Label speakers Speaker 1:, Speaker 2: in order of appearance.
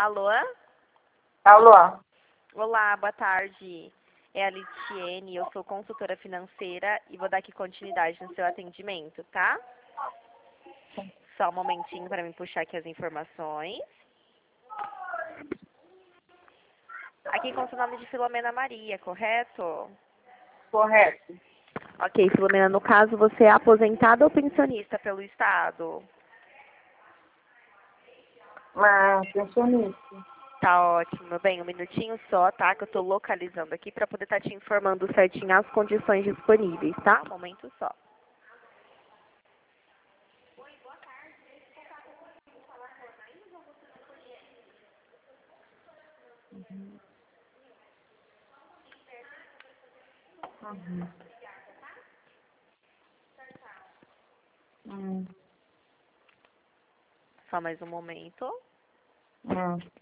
Speaker 1: Alô?
Speaker 2: Alô?
Speaker 1: Olá, boa tarde. É a Litiene, eu sou consultora financeira e vou dar aqui continuidade no seu atendimento, tá? Só um momentinho para me puxar aqui as informações. Aqui com o seu nome de Filomena Maria, correto?
Speaker 2: Correto.
Speaker 1: Ok, Filomena, no caso você é aposentada ou pensionista pelo Estado?
Speaker 2: Pensionista.
Speaker 1: Tá ótimo. Bem, um minutinho só, tá? Que eu tô localizando aqui para poder estar te informando certinho as condições disponíveis, tá? Um momento só. Só mais um momento.